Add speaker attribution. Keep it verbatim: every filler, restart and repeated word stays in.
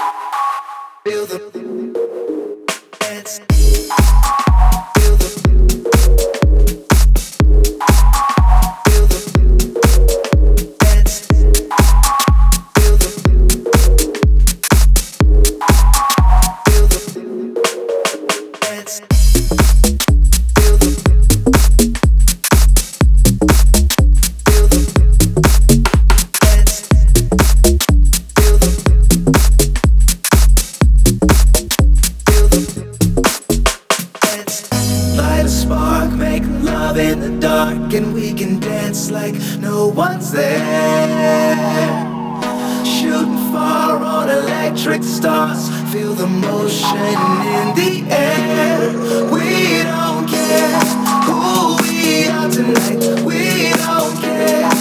Speaker 1: Feel the dance. In the dark, and we can dance like no one's there. Shooting far on electric stars, feel the motion in the air. We don't care who we are tonight, we don't care.